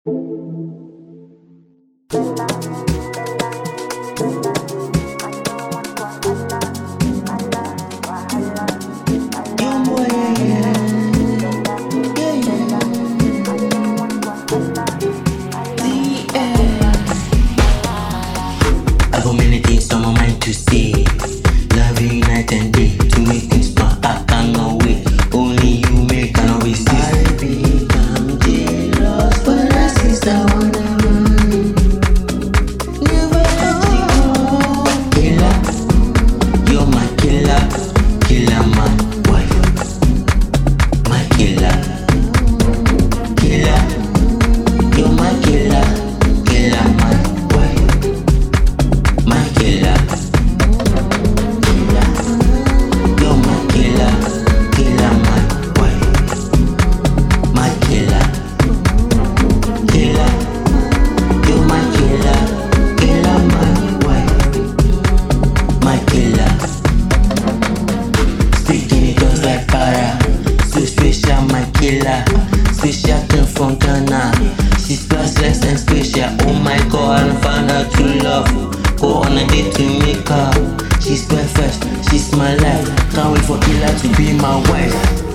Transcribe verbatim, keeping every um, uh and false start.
I've got many things on my mind to say. Love you night and day. To make things smart, I cannot wait. Only you make an always see. I become jealous, but I see someone around. Never let you go. Killer, you're my killer. Killer, my wife. My killer. Killer, you're my killer. Killer, my wife. My killer. Killer, you're my killer. Killer, my wife. My killer. Killer, you're my killer. Killer, my wife. My killer. Speaking it just like para. So special, my killer. Special girl from Ghana. She's priceless and special. Oh my God, I found out true love. Go on a date to make her. She's perfect, she's my life. Can't wait for killer to be my wife.